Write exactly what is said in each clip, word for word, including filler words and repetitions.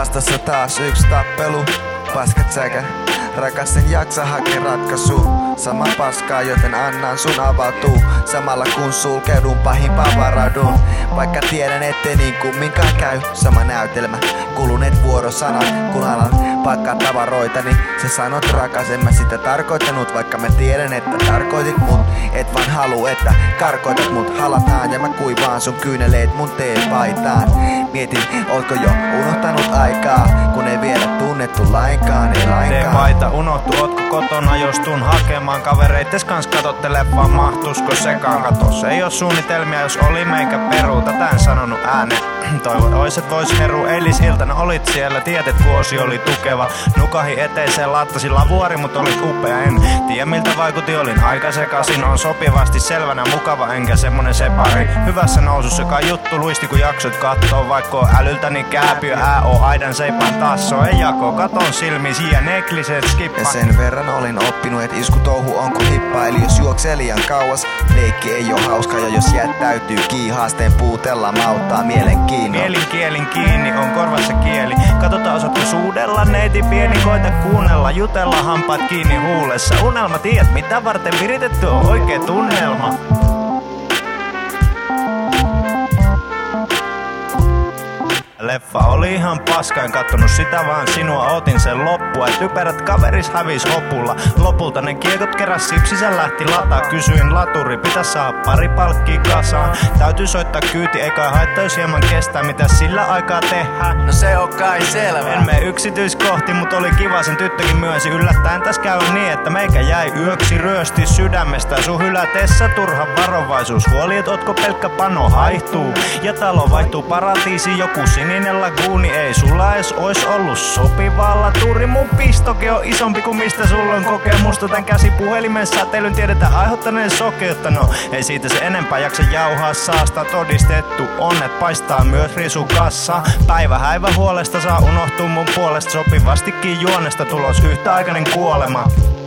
Vastassa taas yksi tappelu, paskat säkä. Rakas en jaksa hakea ratkaisu. Sama paskaa, joten annan sun avautuu. Samalla kun sulkeudun pahimpaan varaudun. Vaikka tiedän ettei niin kumminkaan käy. Sama näytelmä, kuluneet vuorosanat. Kun alan pakkaa tavaroita, niin sä sanot rakas. En mä sitä tarkoittanut, vaikka mä tiedän että tarkoitit mut. Et vaan haluu että karkoitat mut. Halataan ja mä kuivaan sun kyyneleet mun teepaitaan. Mietin, ootko jo unohtanut aikaa, kun ei vielä tunnettu lainkaan, ei lainkaan. Teepaita unohtu, ootko kotona, jos tuun hakemaan kavereites kans katottele vaan mahtusko sekaan katos. Ei oo suunnitelmia, jos oli meikä peruuta, tän sanonut ääneen. Toivon oiset vois heru, eilisiltana olit siellä, tietet vuosi oli tukeva. Nukahi eteiseen laattasilla vuori, mut olit upea, en tiedä miltä vaikutti, olin aika sekasin. On sopivasti selvänä mukava, enkä semmonen separi. Hyvässä nousussa kai juttu luisti kun jaksot kattoo. Vaikka älyltäni kääpiö, ää oo aidan seipään tasso. Ei jako, katon silmiin, ja nekliset skippa. Ja sen verran olin oppinut, et iskutouhu on kun hippa. Eli jos juoksee liian kauas, leikki ei oo hauska. Ja jos jättäytyy kiihaasteen puutella, mauttaa mielenkiinnon. Mielin kielin kiinni, on korvassa kieli. Katsotaan osaatko suudella, neiti pieni, koita kuunnella. Jutella hampaat kiinni huulessa. Unelma, tiedät mitä varten viritetty on oikee tunnelma. Leffa oli ihan paska, en kattonut sitä vaan sinua, otin sen loppua. Et typerät kaveris hävis lopulla. Lopulta ne kiekot keräs sipsisä lähti lataa. Kysyin laturi, pitäis saada pari palkkia kasaan. Täytyy soittaa kyyti, eikä haittais hieman kestää. Mitä sillä aikaa tehdään? No se on kai selvä. En mene yksityiskohti, mut oli kiva, sen tyttökin myönsi. Yllättäen täs käy niin, että meikä jäi yöksi ryösti sydämestä. Sun hylätessä turha varovaisuus. Huoli, et ootko pelkkä pano haihtuu. Ja talo vaihtuu paratiisi, joku sininen laguuni. Ei sulla ees ois ollut sopivalla tuuri. Mun pistoke on isompi kuin mistä sulla on kokemusta. Tän käsipuhelimen säteilyn tiedetään aiheuttaneen sokeutta. No ei siitä se enempää jaksa jauhaa, saasta todistettu on, et paistaa myös risukassa. Päivä häivä huolesta saa unohtua mun puolesta. Sopivastikin juonesta tulos yhtäaikainen kuolema.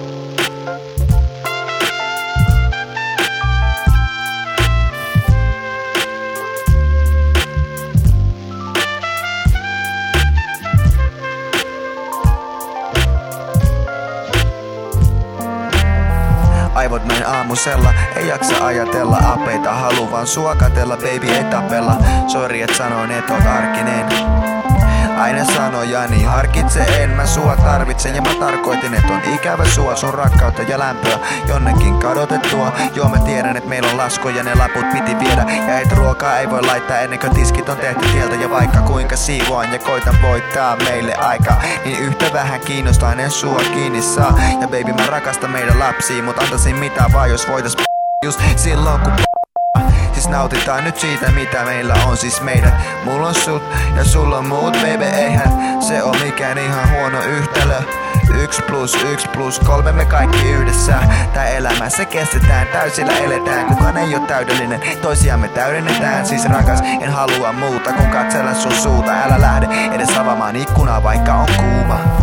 Aivot näin aamusella, ei jaksa ajatella. Apeita haluu vaan sua katella, baby ei tapella. Sori et sanoin et oot arkinen. Aina sanojani harkitse, en mä sua tarvitsen. Ja mä tarkoitin et on ikävä sua, sun rakkautta ja lämpöä jonnekin kadotettua. Joo mä tiedän et meillä on laskuja, ne laput piti viedä. Ja et ruokaa ei voi laittaa ennen kuin tiskit on tehty tieltä. Ja vaikka kuinka siivoan ja koitan voittaa meille aikaa, niin yhtä vähän kiinnostaa en sua kiinni saa. Ja baby mä rakastan meidän lapsia, mut antaisin mitä vaan jos voitais just silloin kun siis nautitaan nyt siitä mitä meillä on, siis meidät. Mulla on sut ja sulla on muut, baby, eihän se oo mikään ihan huono yhtälö. Yksi plus yksi plus kolme me kaikki yhdessä. Tää elämässä kestetään, täysillä eletään. Kukaan ei oo täydellinen, toisiamme täydennetään. Siis rakas, en halua muuta kun katsella sun suuta. Älä lähde edes avaamaan ikkunaa vaikka on kuuma.